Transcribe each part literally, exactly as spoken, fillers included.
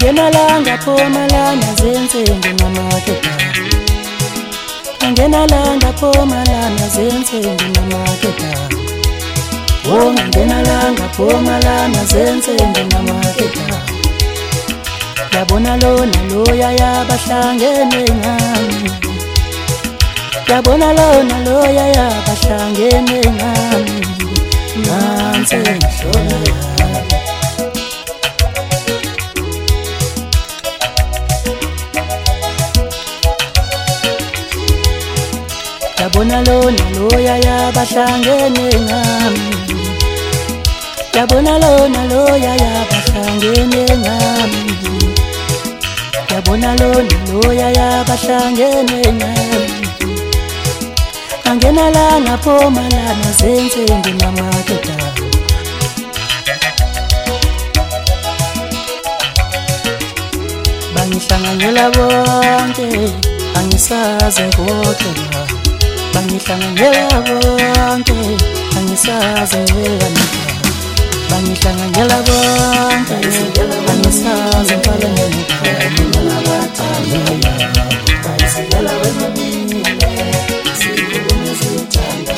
Angena la ngaphuma lana zensimbi namaketa. Angena la ngaphuma lana zensimbi namaketa. Oh angena la ngaphuma lana zensimbi namaketa. Yabona lona loya yabahlangene ngami. Yabona lona loya yabahlangene ngami. Nansi ngihlola Yabona lona loya yabahlangene ngami. Yabona lona loya yabahlangene ngami. Yabona lona loya yabahlangene ngami. Angena la ngaphuma lana zensimbi namaketa. Bangihlanganyela bonke angisaze kodwa. Bangihlanganyela bonke angisaze wena. Bangihlanganyela bonke angisaze ngale ngene abathanda. Bayisela wena mina sikhulume sithanda.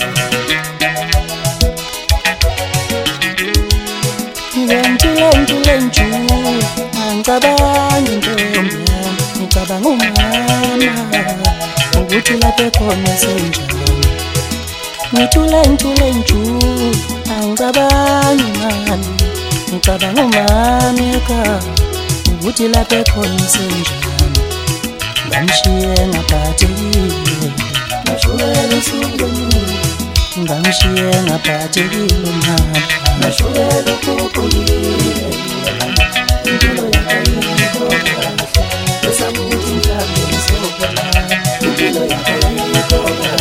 Ngentule ngentule nju angicabanga intombi yami ngicabanga umama. Ukuthi lapho khona senjani. Ngithule ngithule nju angicabangi mali. Ngicabanga umama ekhaya. Ukuthi lapho khona senjani. Ngamshiye ngaphathekile. Ngashukela usungeni. Ngamshiye ngaphathekile mama. Ngashukela ukukuyile. Impilo yakhe ikhoka. Esamuthi mhlambe ngisophela. Impilo yakhe ikhoka.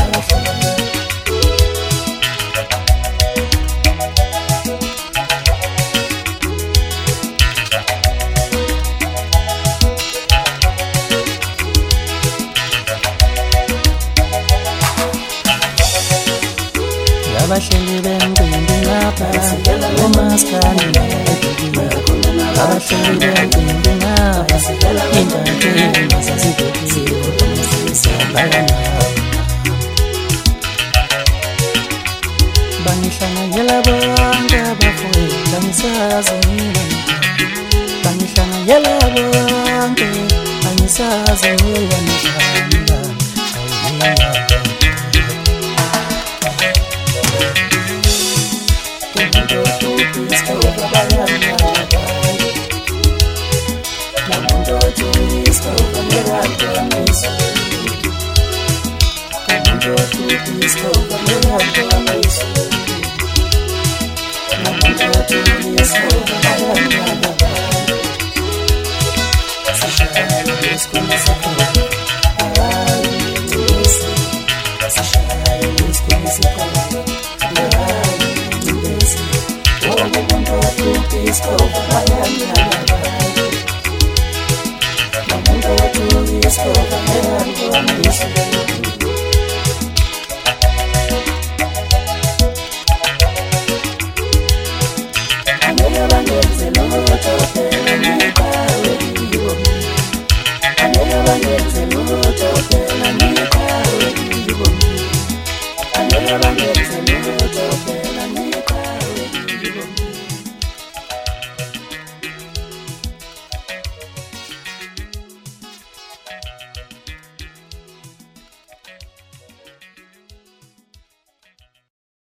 Abahleli bemcimbi ngapha umaskandi ebhekile. Abahleli bemcimbi ngapha indakeni zasibhekile. Sabana bangihlanganyela bonke abafowethu angisazi mina. Bangihlanganyela bonke angisazi mina nishanga. Let's go,